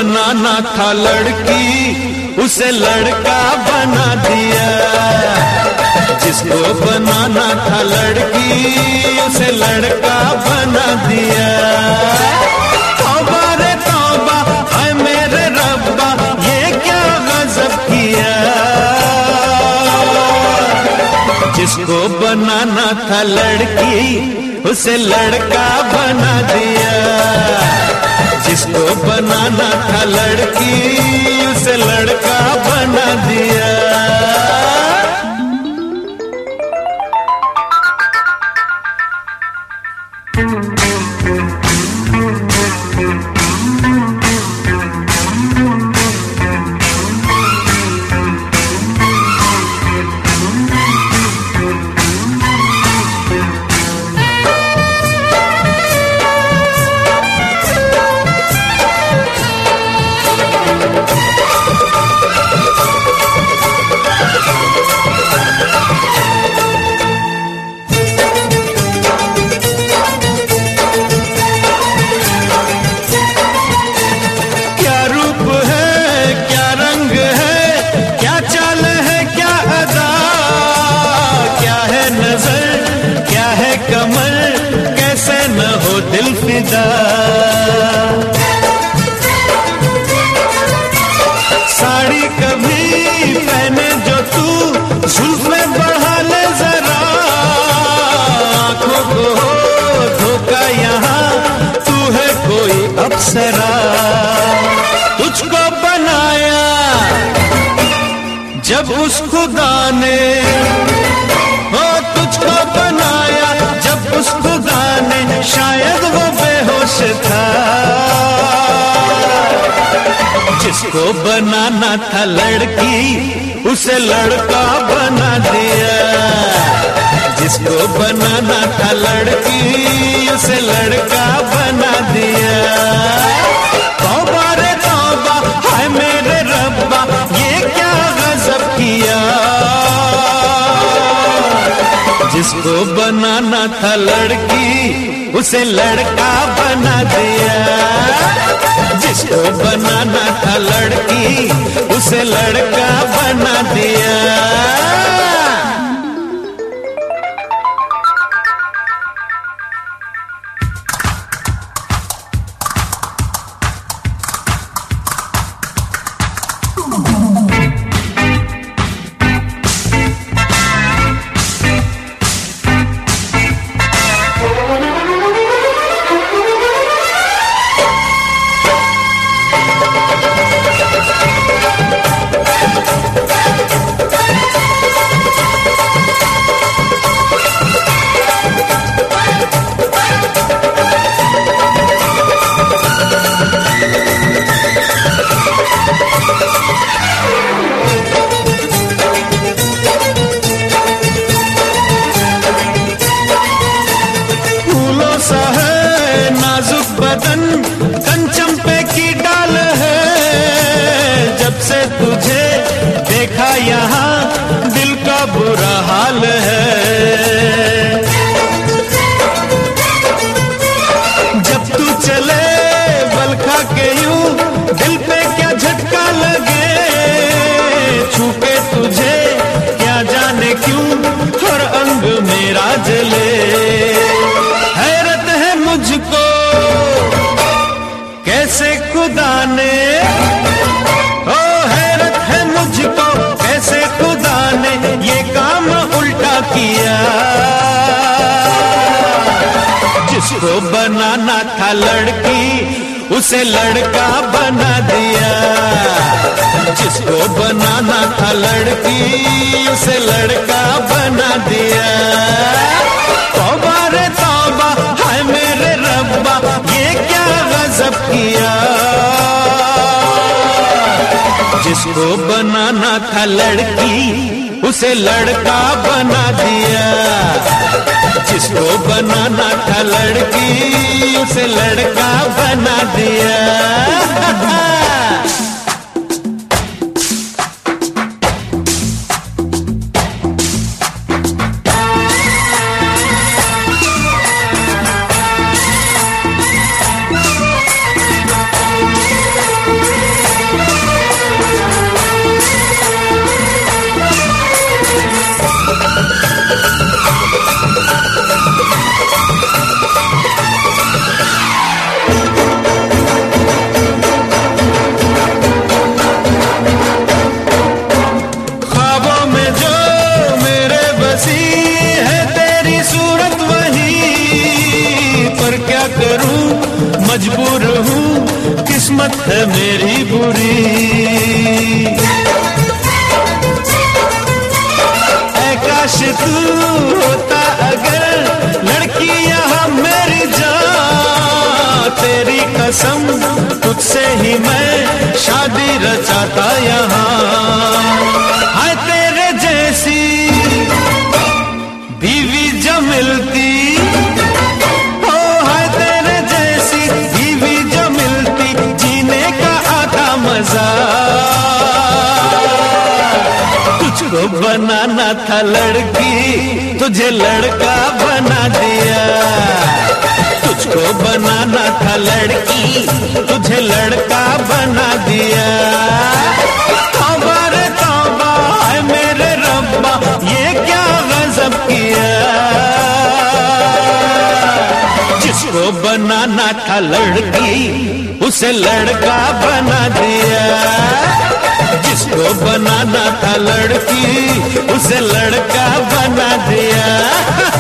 बनाना था लड़की उसे लड़का बना दिया। जिसको बनाना था लड़की उसे लड़का बना दिया। तौबा रे तौबा हाय मेरे रब्बा ये क्या गजब किया। जिसको बनाना था लड़की उसे लड़का बना दिया। जिसको बनाना था लड़की उसे लड़का बना दिया। साड़ी कभी पहने जो तू जुल्फे बढ़ा ले जरा। आंखों को हो धोखा यहाँ तू है कोई अप्सरा। तुझको बनाया जब उस खुदा ने हो तुझको बनाया जब उस खुदा ने शायद वो बेहोश था। जिसको बनाना था लड़की उसे लड़का बना दिया। जिसको बनाना था लड़की उसे लड़का बना दिया। तौबा रे तौबा हाय मेरे रब्बा ये क्या गजब किया। जिसको बनाना था लड़की उसे लड़का बना दिया। जिसको बनाना था लड़की उसे लड़का बना दिया। कंचम्पे की डाल है जब से तुझे देखा यहाँ दिल का बुरा हाल है। जब तू चले बल खा के यूं दिल पे क्या झटका लगे। छूके तुझे क्या जाने क्यों हर अंग मेरा जले। हैरत है मुझको कैसे खुदा ने ओ हैरत है मुझको कैसे खुदा ने ये काम उल्टा किया। जिसको बनाना था लड़की उसे लड़का बना दिया। जिसको बनाना था लड़की उसे लड़का बना दिया। तौबा रे तौबा हाय मेरे रब्बा ये क्या गजब किया। जिसको बनाना था लड़की उसे लड़का बना दिया। जिसको बनाना था लड़की उसे लड़का बना दिया। किस्मत है मेरी बुरी। ऐ काश तू होता अगर लड़की यहाँ मेरी जान, तेरी कसम तुझसे ही मैं शादी रचाता यहाँ। हाय तेरे जैसी बीवी जो मिलती, हो हाय तेरे जैसी बीवी जो मिलती, जीने का आता मजा। तुझको बनाना था लड़की, तुझे लड़का बना दिया। तुझको बनाना था लड़की, तुझे लड़का बना दिया। तौबा रे तौबा है मेरे रब्बा, ये क्या गजब किया। जिसको बनाना था लड़की, उसे लड़का बना दिया। जिसको बनाना था लड़की, उसे लड़का बना दिया।